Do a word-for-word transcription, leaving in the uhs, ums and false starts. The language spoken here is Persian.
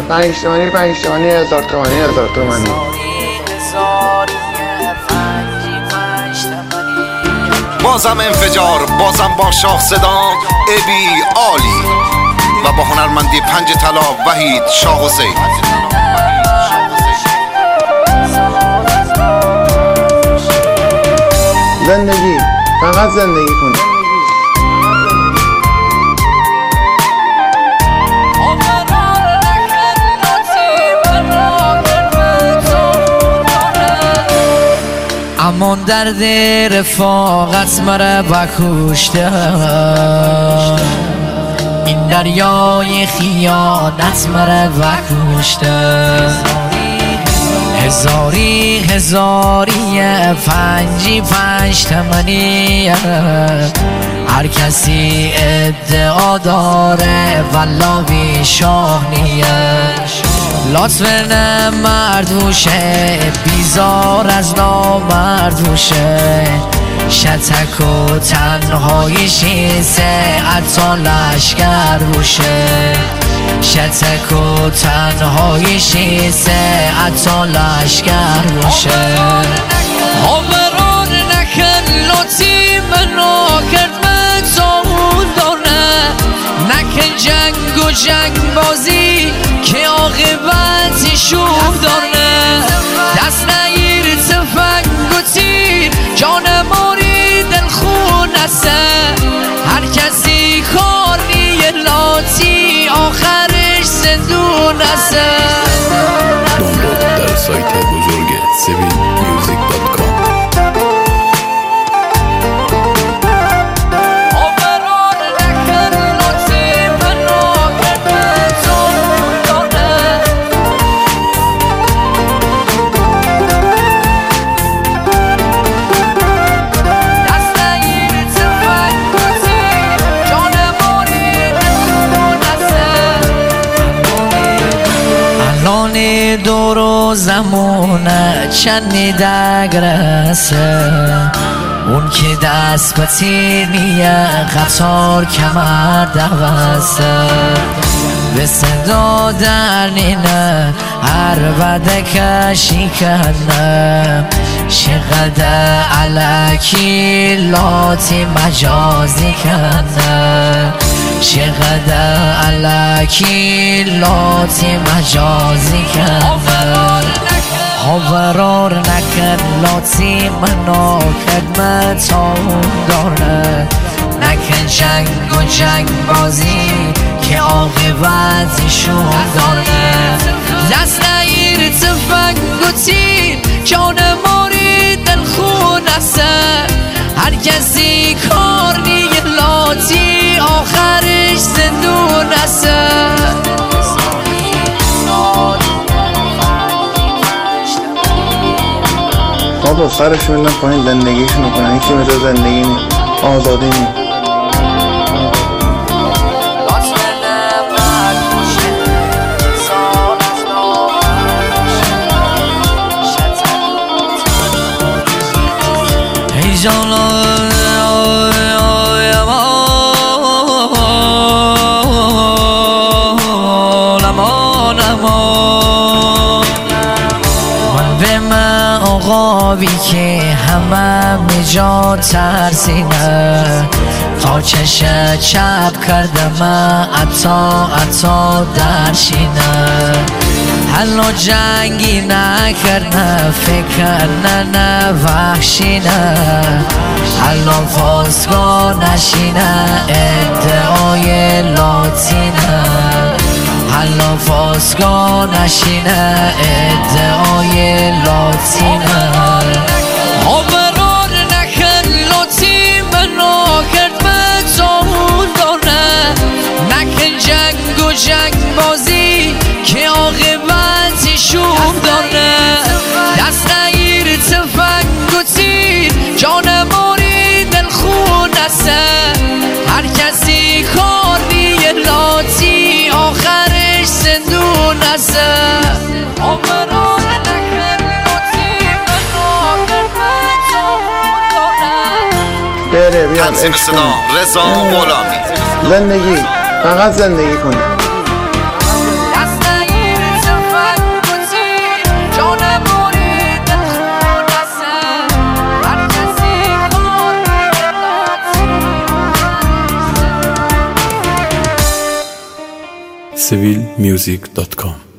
پنج تومانی پنج تومانی هزار تومانی هزار تومانی. بازم انفجار، بازم با شاه صدا ابی عالی و با هنرمندی پنج طلا وحید شاه حسین. زندگی، فقط زندگی کنی. امان درد رفاقت مرا بکشته، این دریای خیانت مرا بکشته. هزاری هزاری پنجی پنج تومانی، هر کسی ادعا داره والا بی شاه نیه. لطف نمردوشه بیزار از نامردوشه، شتک و تنهایی شیسه عطا لشکر بوشه. شتک و تنهایی شیسه عطا لشکر بوشه. آوران نکن لطی منو کرد متون دانه، نکن جنگ و جنگ بازی که عاقبتی شوم دانه. دست نگیر تفنگ و تیر جان ماری دل خون است، هر کسی کار نیه لاتی آخرش زندون است. دانلود در سایت بزرگ سیویل میوزیک دات کام. دور و زمونه چندی دگرسه، اون که دست به تیر نیه قطار کمر دوسته. به صدا در نینه هر بده کشی کنه، چقدر علکی لاتی مجازی کنه. چقدر علکی لاتی مجازی کنه. آورار نکن لاتی منو خدمت اون داره، نکن جنگ و جنگ بازی که عاقبتی شون داره. دست نگیر تفنگ و تیر جان ماری دل خون است، هر کسی کار نیه لاتی آخرش زندون است. بابا سرش میلن پایین زندگیشونو کنن، این که مثل زندگی نی، آزادی نی. ای جانا آقابی که همه میجا ترسینه، تا چش چپ کردم عطا عطا درشینه. حالا جنگی نکرنه فکر نه نه وحشینه، حالا فاسگاه نشینه ادعای لاتینه. حالا فاسگاه نشینه ادعای لاتینه. آوران نکن لاتی منو کرد متون دانه، نکن جنگ و جنگ بازی که عاقبتی شوم دانه. دست نگیر تفنگ و تیر جان ماری دل خون است، هر کسی کار نیه لاتی آخرش زندون است. آوران نکن لاتی منو کرد متون دانه. بره بیان تنظیم صدا رضا غلامی. زندگی، فقط زندگی کنی. دست نگیر سیویل میوزیک دات کام.